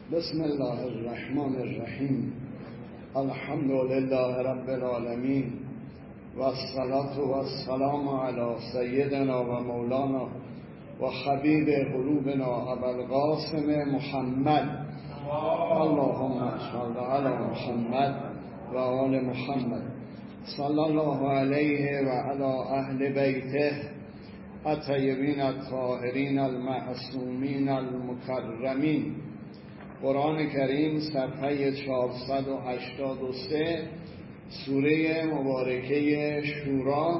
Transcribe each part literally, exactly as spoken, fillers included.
بسم الله الرحمن الرحیم. الحمد لله رب العالمین و الصلاة و السلام علی سیدنا و مولانا و حبیب قلوبنا ابوالقاسم محمد. اللهم صل علی محمد و آل محمد صلی الله علیه و علی اهل بیته الطیبین الطاهرین المعصومین المکرمین. قرآن کریم صفحه چهارصد و هشتاد و سه، سوره مبارکه شورا.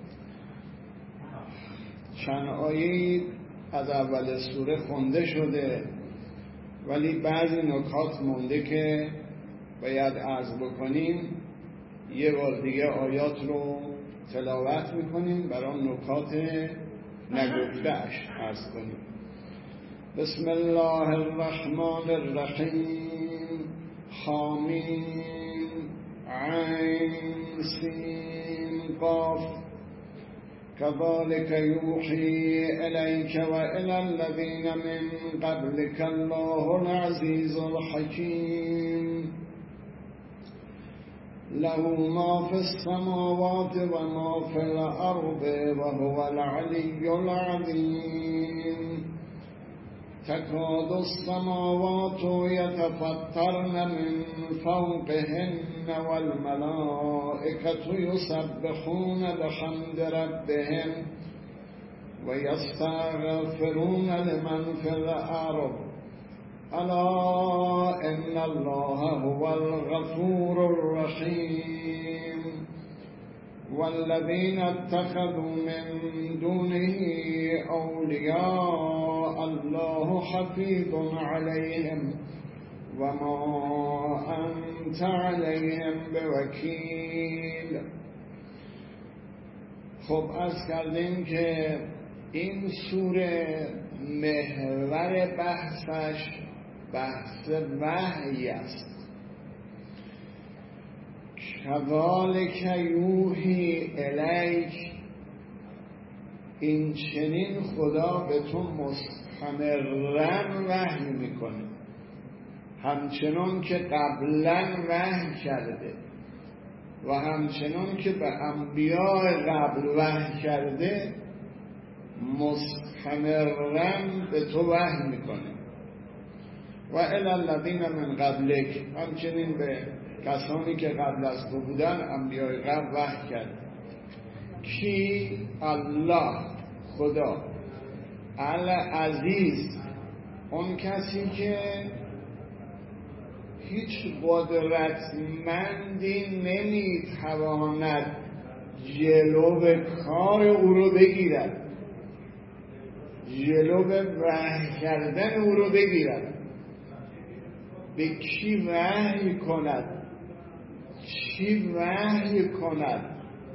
چند آیه از اول سوره خونده شده ولی بعضی نکات مونده که باید عرض بکنیم. یه بار دیگه آیات رو تلاوت میکنیم برای نکات نگفته‌اش عرض کنیم. بسم الله الرحمن الرحیم. حامیم عین سین قاف. كذلك يوحي إليك وإلى الذين من قبلك الله العزيز الحكيم له ما في السماوات وما في الأرض وهو العلي العظيم تكاد السماوات يتفطرن من فوقهن والملائكة يسبحون بحمد ربهم ويستغفرون لمن في الأرض ألا إن الله هو الغفور الرحيم والذين اتخذوا من دونه أولياء الله حفيظ عليهم وما أنت عليهم بوكيل. خب عرض کردیم که این سوره محور بحثش بحث وحی است. کذالک یوحی الیک، این چنین خدا به تو مستمرا وحی میکنه، همچنان که قبلا وحی کرده و همچنان که به انبیاء قبل وحی کرده مستمرا به تو وحی میکنه. و الی الذین من قبلک، همچنین به کسانی که قبل از تو بودن انبیاء قبل وحی کرده. کی؟ الله، خدا العزیز، اون کسی که هیچ قدرتمندی نمیتواند جلو کار او رو بگیرد، جلو وحی کردن او رو بگیرد. به کی وحی کند، چی وحی کند؟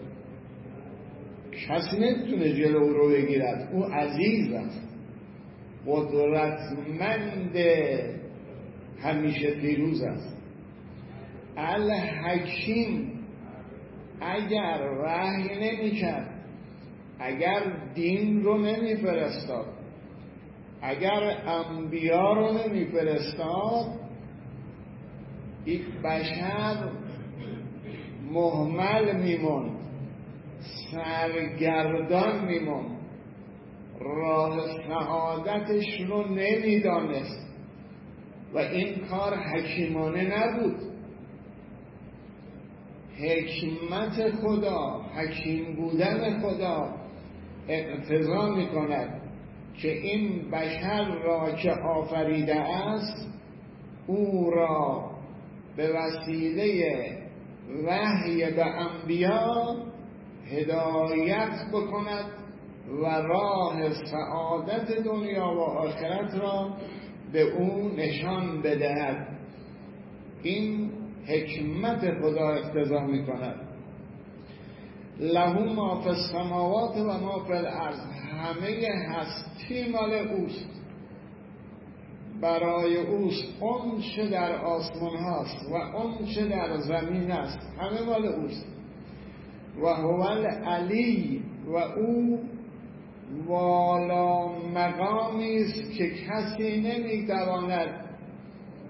کسی نمیتونه جلو او رو بگیرد. او عزیز است، قدرتمند، همیشه پیروز است. الحکیم، اگر وحی نمی کرد، اگر دین رو نمی فرستاد، اگر انبیا رو نمی فرستاد، یک بشر مهمل میموند، سرگردان میموند، راه سعادتش رو نمیدانست و این کار حکیمانه نبود. حکمت خدا، حکیم بودن خدا اقتضا میکند که این بشر را که آفریده است او را به وسیله وحی به انبیا هدایت بکند و راه سعادت دنیا و آخرت را به او نشان بدهد. این حکمت خدا اقتضا می کند. له ما فی السماوات و ما فی الارض، همه هستی مال اوست، برای اوست. اون چه در آسمان هاست و اون چه در زمین است همه مال اوست. و هو العلی، و او والا مقامی است که کسی نمیتواند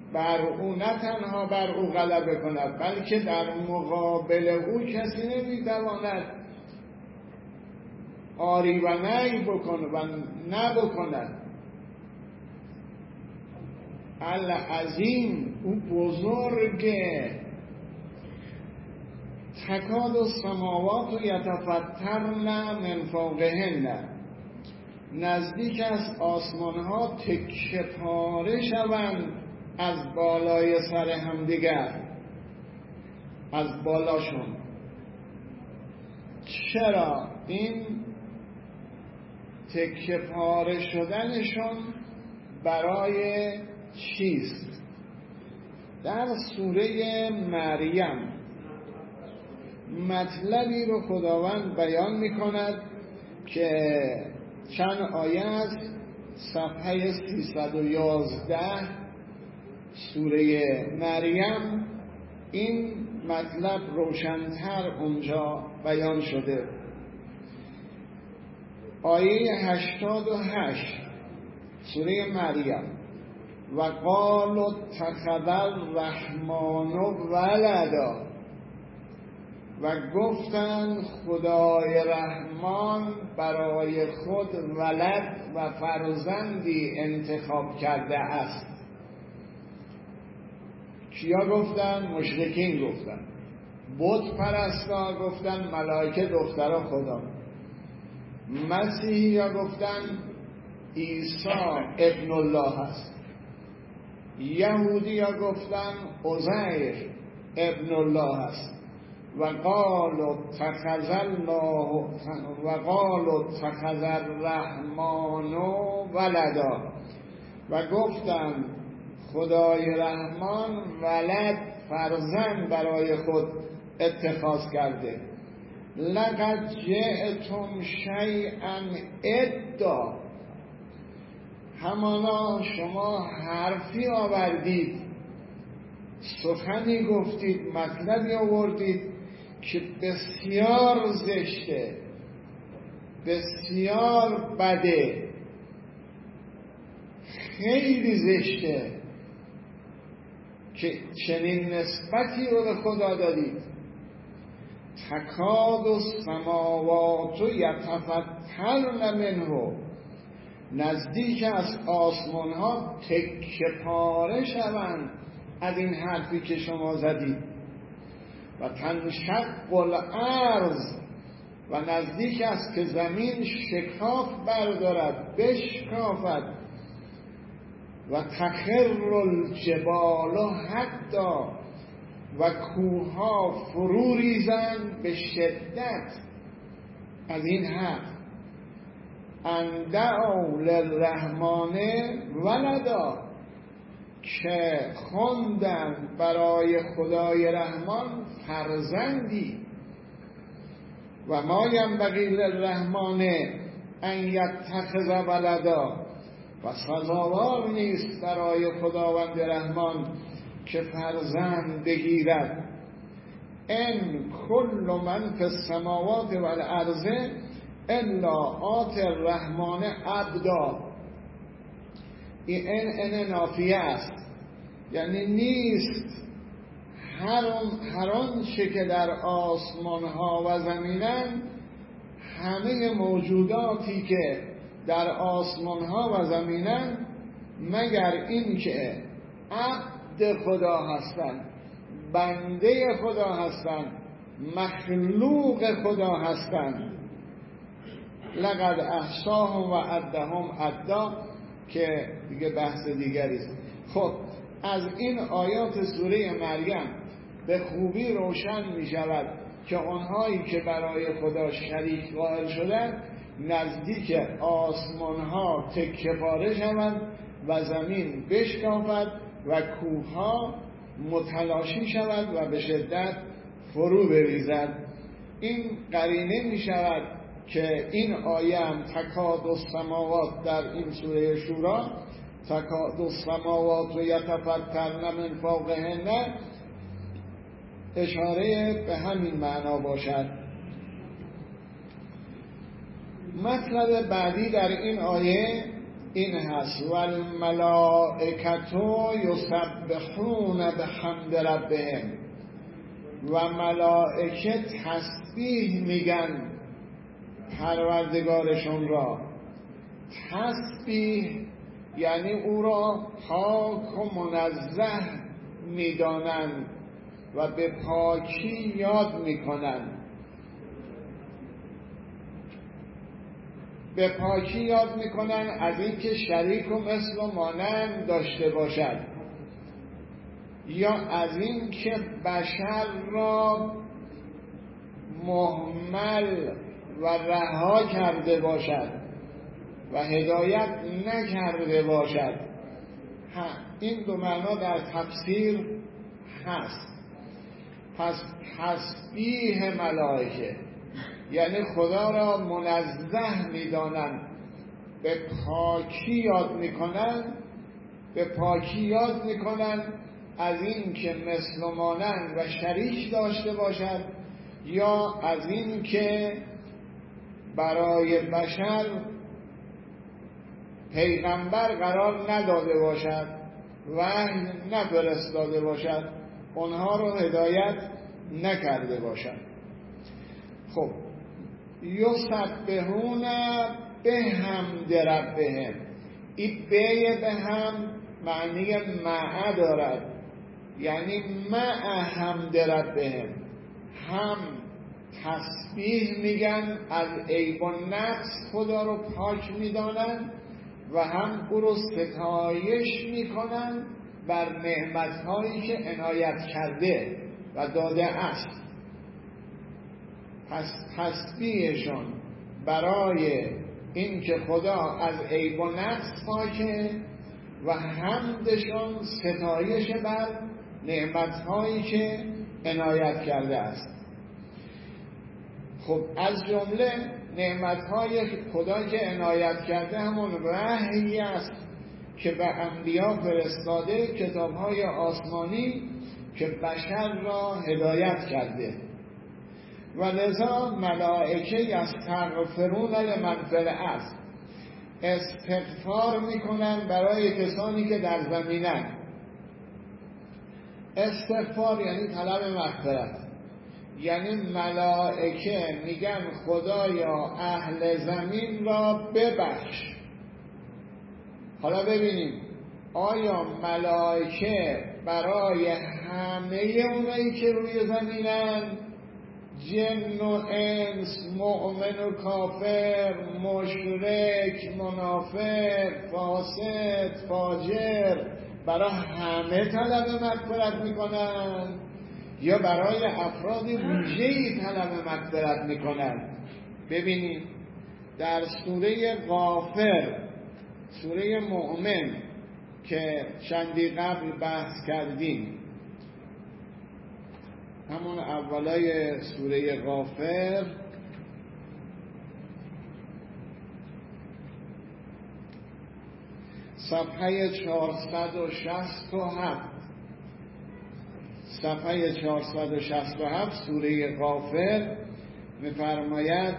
بر او نه تنها بر او غلبه کند بلکه در مقابل او کسی نمیتواند آری و نی بکنه و نبکند. العظیم، او بزرگه. تکاد السماوات یتفطرن من فوقهن، نزدیک از آسمان ها تکه پاره شوند از بالای سر همدیگر، از بالاشون. چرا این تکه پاره شدنشون برای چیست؟ در سوره مریم مطلبی رو خداوند بیان می کند که چند آیه از صفحه سیصد و یازده سوره مریم این مطلب روشن‌تر اونجا بیان شده. آیه هشتاد و هشت سوره مریم: و قالوا اتخذ الرحمن ولدا، و گفتند خدای رحمان برای خود ولد و فرزندی انتخاب کرده است. کیا گفتن؟ مشرکین گفتن. بت پرستا گفتن ملائکه دخترا خدا. مسیحی ها گفتن عیسی ابن الله است. یهودی ها گفتن عزیر ابن الله است. و قالوا اتخذ الله و قالوا اتخذ الرحمن ولدا، و گفتند خدای رحمان ولد فرزند برای خود اتخاذ کرده. لقد جئتم شیئا ادا، همانا شما حرفی آوردید، سخنی گفتید، مطلبی آوردید که بسیار زشته، بسیار بده، خیلی زشته که چنین نسبتی رو به خدا دادید. تکاد السماوات یتفطرن منه، نزدیک از آسمان ها تکه پاره شوند از این حرفی که شما زدید. و تنشق الارض، و نزدیک است که زمین شکاف بردارد، بشکافد. و تخر الجبال حتی، و کوها فرو ریزند به شدت از این حرف. ان دعوا للرحمن ولدا، که خواندن برای خدای رحمان فرزندی. و ما ینبغی للرحمن ان یتخذ ولدا، و سزاوار نیست برای خداوند رحمان که فرزند بگیرد. ان کل من فی السماوات والارض الا آتی الرحمن عبدا. این ان ان نافیه است، یعنی نیست هر هر آنچه که در آسمان ها و زمینن، همه موجوداتی که در آسمان ها و زمینن، مگر این که عبد خدا هستند، بنده خدا هستند، مخلوق خدا هستند. لقد احصاهم و عدهم عدا، که دیگه بحث دیگری است. خب از این آیات سوره مریم به خوبی روشن می شود که آنهایی که برای خدا شریک قائل شدند نزدیک آسمان ها تکه پاره شوند و زمین بشکافد و کوهها متلاشی شود و به شدت فرو بریزد. این قرینه می شود که این آیه هم تکاد السماوات در این سوره شورا، تکاد السماوات و یتفطرن من فوقهن، اشاره به همین معنا باشد. مطلب بعدی در این آیه این هست و الملائکتو یسبحون بحمد ربهم، و ملائکه تسبیح میگن پروردگارشون را. تسبیح یعنی او را پاک و منزه میدانند و به پاکی یاد میکنند. به پاکی یاد میکنن از این که شریک و مثل و مانند داشته باشد، یا از این که بشر را مهمل و رها کرده باشد و هدایت نکرده باشد. این دو معنا در تفسیر هست. پس تسبیح ملائکه یعنی خدا را منزه می‌دانند، به پاکی یاد می‌کنند، به پاکی یاد می‌کنند از این که مثل و مانند و شریک داشته باشد، یا از این که برای بشر پیغمبر قرار نداده باشد، وحی نفرستاده باشد، اونها رو هدایت نکرده باشد. خب یسبحون بحمد ربهم، این به به هم معنی مع دارد، یعنی مع حمد ربهم، هم تسبیح میگن، از عیب و نقص خدا رو پاک میدانند و هم او رو ستایش میکنن بر نعمتهایی که عنایت کرده و داده است. پس تسبیحشون برای این که خدا از عیب و نقص پاکه و حمدشون ستایش بر نعمتهایی که عنایت کرده است. خب از جمله نعمتهای خدا که عنایت کرده همون وحی است که به انبیا فرستاده، کتابهای آسمانی که بشر را هدایت کرده. و لذا ملائکه یستغفرون لمن فی الارض، استغفار میکنن برای کسانی که در زمینن. استغفار یعنی طلب مغفرت، یعنی ملائکه میگن خدایا اهل زمین را ببخش. حالا ببینیم آیا ملائکه برای همه اونایی که روی زمینن، جن و انس، مؤمن و کافر، مشرک، منافق، فاسد، فاجر، برای همه طلب مغفرت میکنن یا برای افراد ویژه‌ای طلب مغفرت میکنن؟ ببینید در سوره غافر، سوره مؤمن که چندی قبل بحث کردیم، همون اولای سوره غافر صفحه چهارصد و شصت و هفت، صفحه چهارصد و شصت و هفت سوره غافر می‌فرماید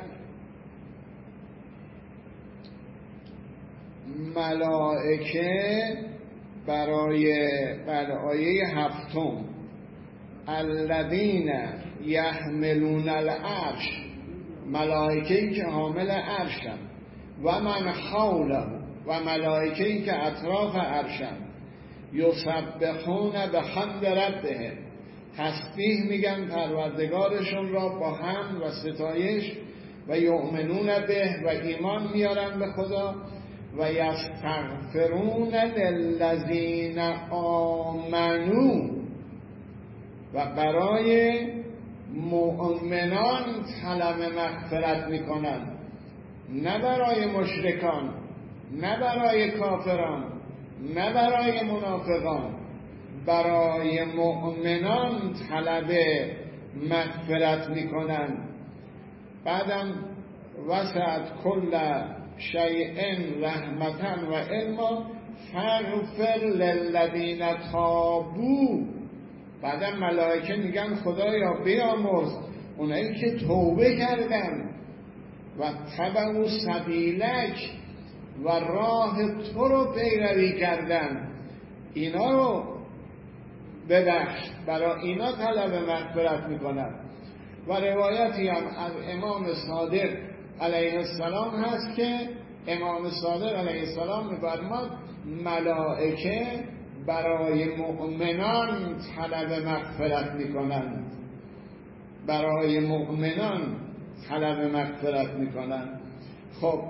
ملائکه برای بر آیه هفتم الذین یحملون العرش، ملائکه‌ای که حامل عرشن، و من حوله، و ملائکه‌ای که اطراف عرشن، یسبحون بحمد ربهم، تسبیح میگن پروردگارشون را با حمد و ستایش، و یؤمنون به، و ایمان میارن به خدا، و یستغفرون للذین آمنوا، و برای مؤمنان طلب مغفرت میکنن، نه برای مشرکان، نه برای کافران، نه برای منافقان، برای مؤمنان طلب مغفرت میکنن. بعدم وسعت کل شیء رحمتا و علما فاغفر للذین تابوا، بعدم ملائکه میگن خدایا بیامرز اونایی که توبه کردن و تبعوا سبیلک و راه تو رو پیروی کردن، اینا رو ببخش، برای اینا طلب مغفرت میکنن. و روایتی هم از امام صادق علیه السلام هست که امام صادق علیه السلام می‌فرماد ملائکه برای مؤمنان طلب مغفرت میکنند، برای مؤمنان طلب مغفرت میکنند. خب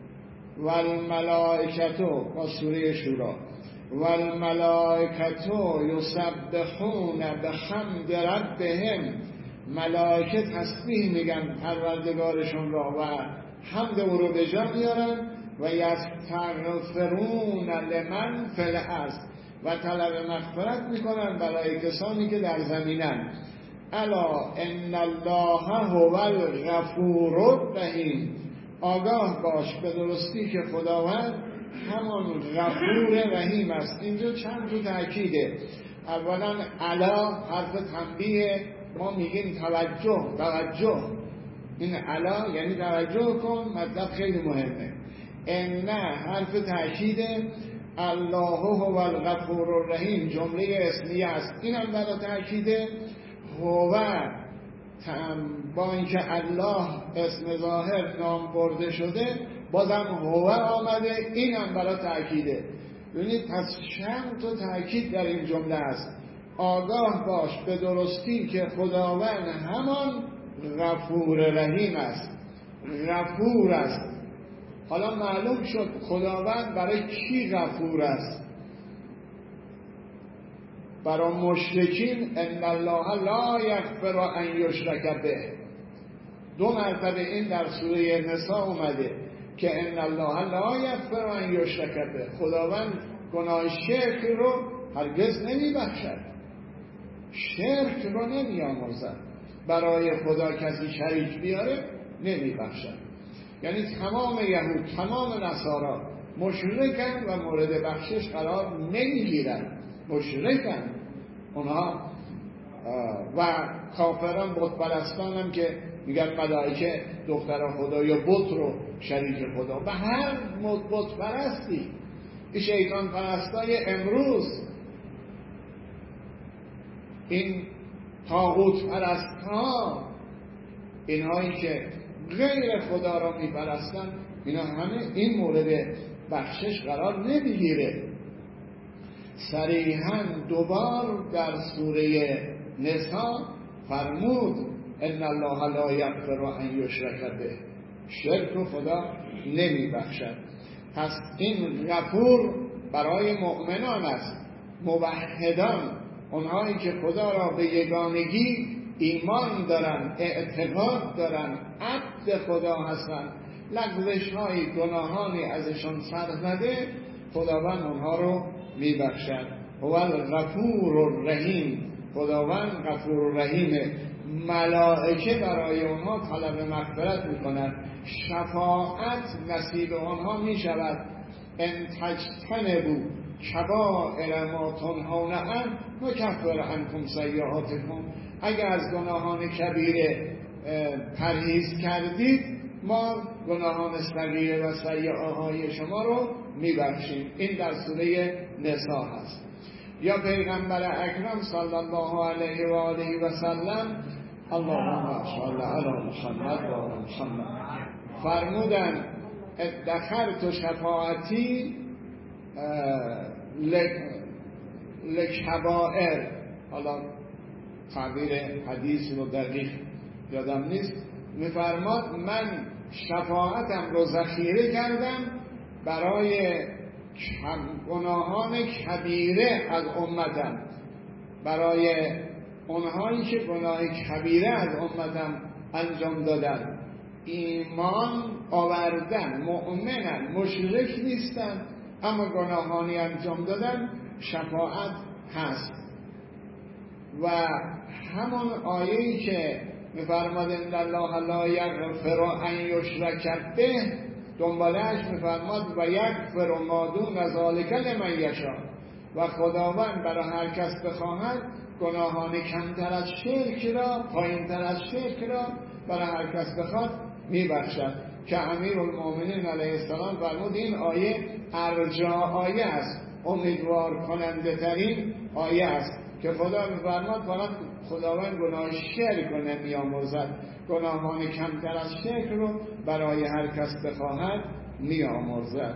والملائکتو با سوره شورا والملائکتو یسبحون بحمد ربهم، ملائکه تسبیح میگن پروردگارشون را و حمد او رو به جا میارن و یستغفرون لمن فی الارض، و طلب مغفرت میکنن برای کسانی که در زمینن. الا ان الله هو الغفور الرحیم، آگاه باش به درستی که خداوند همان غفور رحیم است. اینجا چند تو تأکیده. اولا الا حرف تنبیه، ما میگیم توجه توجه، این الا یعنی توجه کن، مطلب خیلی مهمه. ان حرف تأکیده، الله هو الغفور الرحیم جمله اسمیه است، اینم برای تأکیده. هو با اینکه الله اسم ظاهر نام برده شده بازم هو آمده، اینم برای تأکیده. ببینید پس چند تا تأکید در این جمله است. آگاه باش به درستی که خداوند همان غفور رحیم است، غفور است. حالا معلوم شد خداوند برای کی غفور است؟ برای مشرکین ان الله لا یغفر ان یشرک به. دو مرتبه این در سوره نساء اومده که ان الله لا یغفر ان یشرک به، خداوند گناه شرک رو هرگز نمیبخشد، شرک رو نمیآمرزد، برای خدا کسی شریک بیاره نمیبخشد. یعنی تمام یهود تمام نصارا مشرکن و مورد بخشش قرار نمیگیرن، مشرکن اونها. و کافران بت پرستان هم که میگن ملائکه دختر خدا یا بت رو شریک خدا، و هر بت پرستی، این شیطان پرستای امروز، این طاغوت پرست ها، اینهایی که غیر خدا را میپرستن، اینا همه این مورد بخشش قرار نمیگیره. صریحاً دوبار در سوره نساء فرمود ان الله لا یغفر ان یشرک به، شرک رو خدا نمیبخشد. پس این غفور برای مؤمنان است، موحدان، اونهایی که خدا را به یگانگی ایمان دارن، اعتقاد دارن، عبد خدا هستن، لغزش های گناهانی ازشان سر زده، خداوند اونها رو میبخشد. هو الغفور الرحیم، خداوند غفور الرحیمه. ملائکه برای اونها طلب مغفرت میکنن، شفاعت نصیب آنها میشود. ان تجتنبوا کبائر ما تنهون عنه نکفر عنکم سیئاتکم، اگر از گناهان کبیره پرهیز کردید ما گناهان صغیره و سیئه های شما رو میبخشیم. این در سوره نساء هست. یا پیغمبر اکرم صلی الله علیه و آله و سلم، اللهم صل علی محمد و آل محمد، فرمودن ادخرت شفاعتی لکبائر. حالا تعبیر حدیث رو دقیق یادم نیست، میفرماد من شفاعتم رو ذخیره کردم برای گناهان کبیره از امتم، برای اونهایی که گناه کبیره از امتم انجام دادن، ایمان آوردن، مؤمنن، مشرک نیستن، اما گناهانی انجام دادن، شفاعت هست. و همون آیه‌ای که میفرماد ان الله لا یغفر ان یشرک به، دنبالهش میفرماد و یغفر ما دون ذلک لمن یشاء، و خداوند برای هر کس بخواهد گناهان کمتر از شرک را، پایینتر از شرک را برای هر کس بخواد میبخشد. که امیرالمومنین علیه السلام فرمود این آیه ارجا آیه است، امیدوار کننده ترین آیه است که خدا می‌فرماد فقط خداوند گناه شرک رو نمی‌آمرزد، گناهان کمتر از شرک رو برای هر کس بخواهد می‌آمرزد.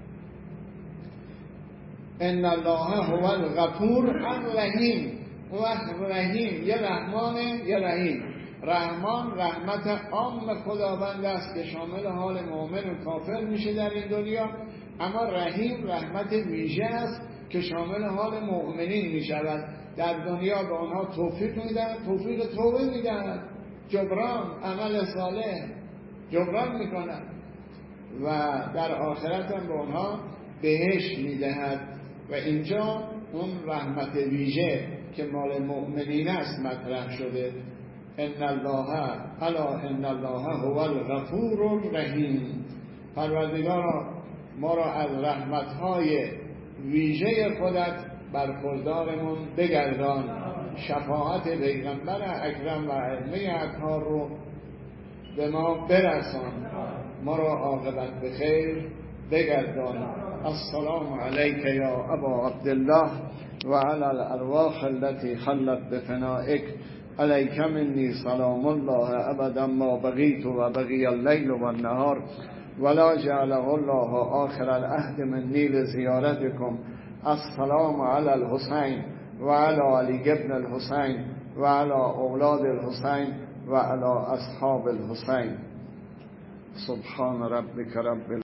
ان الله هو الغفور الرحیم. و رحیم یه رحمانه یه رحیم. رحمان رحمت عام خداوند است که شامل حال مؤمن و کافر میشه در این دنیا، اما رحیم رحمت ویژه است که شامل حال مؤمنین میشود. در دنیا به آنها توفیق میدهد، توفیق توبه میدهد، جبران عمل صالح جبران میکند و در آخرت هم به آنها بهشت میدهد. و اینجا اون رحمت ویژه که مال مؤمنین است مطرح شده. ان الله الا ان الله هو الغفور الرحیم. پروردگارا ما را از رحمت‌های ویژه خودت برخوردارمون بگردان. شفاعت پیغمبر اکرم و ائمه اطهار رو به ما برسان، ما را عاقبت به خیر بگردان. السلام علیک یا ابا عبدالله و علی الارواح التي خلت بفنائک، علیک منی سلام الله ابدا ما بقیت و بقی اللیل و النهار ولا جعله الله آخر العهد منی لزیارتکم. السلام علی الحسین و علی علی ابن الحسین و علی اولاد الحسین و علی اصحاب الحسین. سبحان ربک رب